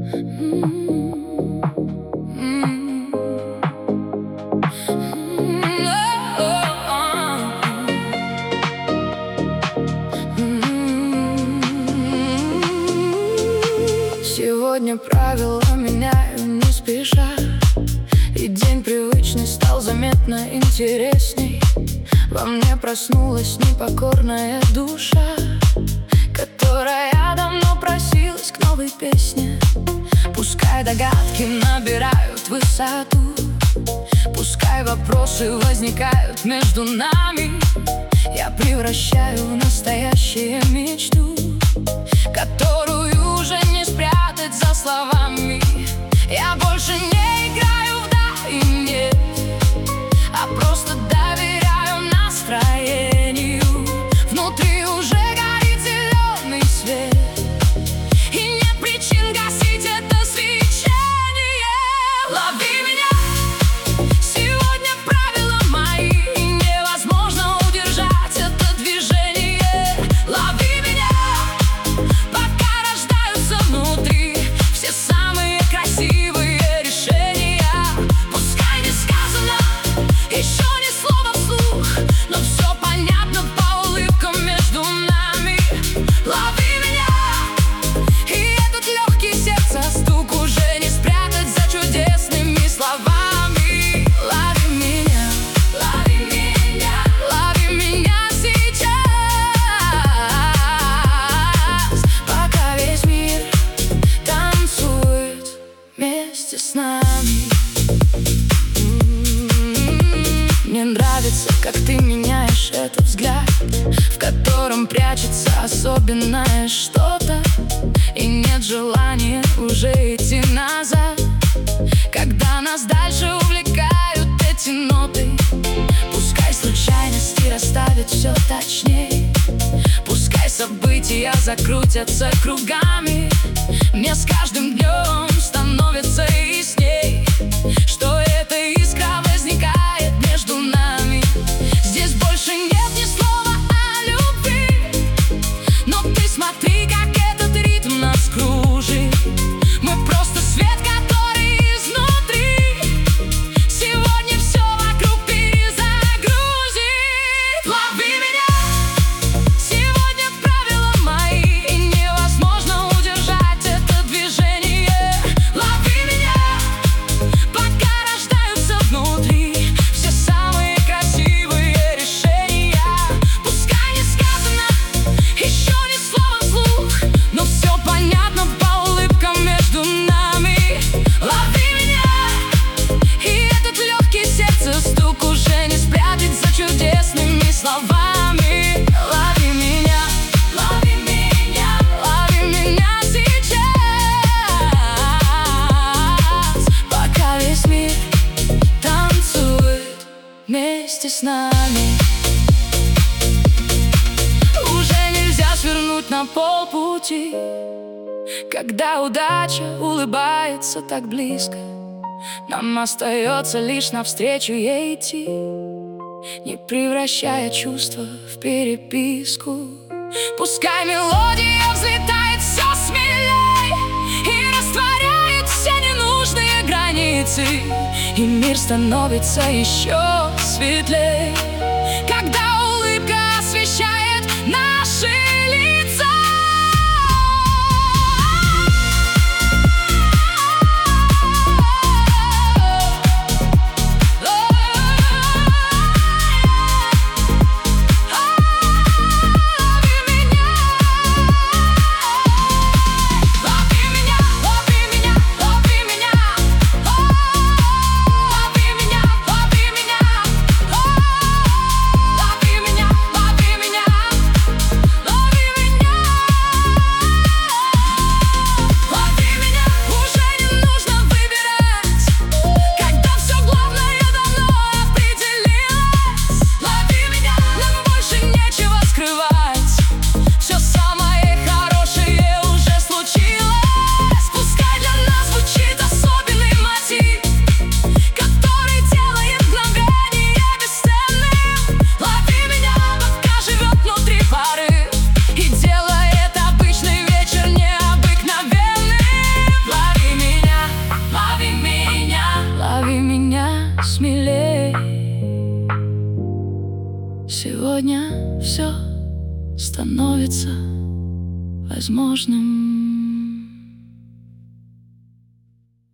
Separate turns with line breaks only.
Сегодня правила меняю не спеша, и день привычный стал заметно интересней. Во мне проснулась непокорная душа, которая давно просилась к новой песне. Пускай догадки набирают высоту, пускай вопросы возникают между нами, я превращаю в настоящую мечту, которую уже не спрятать за словами. Я больше не играю в да и нет, а просто доверяю настроению. Внутри уже горит зеленый свет, и нет причин гасить это свечение. Лови меня, сегодня правила мои, и невозможно удержать это движение. Лови меня, пока рождаются внутри все самые красивые решения. Пускай не сказано еще ни слова вслух, но все понятно по улыбкам между нами. Лови меня, и этот легкий сердца стук уже не спрятать за чудесными словами. Лови меня, лови меня, лови меня сейчас, пока весь мир танцует вместе с нами. Мне нравится, как ты меняешь этот взгляд, в котором прячется особенное что-то, и нет желания уже идти назад, когда нас дальше увлекают эти ноты. Пускай случайности расставят все точнее, пускай события закрутятся кругами, мне с каждым днем становится ясней, что эта искра возникает между нами. Здесь больше нет ни слова о любви, но ты смотри, как этот ритм нас кружит. Мы просто свет, который изнутри сегодня все вокруг перезагрузит. Лови меня, сегодня правила мои, и невозможно удержать это движение. Лови меня, пока рождаются внутри все самые красивые решения. Пускай не сказано еще ни слова вслух, но все понятно по улыбкам между нами. Лови меня, и этот легкий сердца стук уже не спрятать за чудесными словами. Лови меня, лови меня, лови меня сейчас, пока весь мир танцует вместе с нами. Уже нельзя свернуть на полпути, когда удача улыбается так близко. Нам остается лишь навстречу ей идти, не превращая чувства в переписку. Пускай мелодия взлетает все смелей и растворяет все ненужные границы, и мир становится еще светлей, когда улыбка освещает наши лица. Сегодня все становится возможным.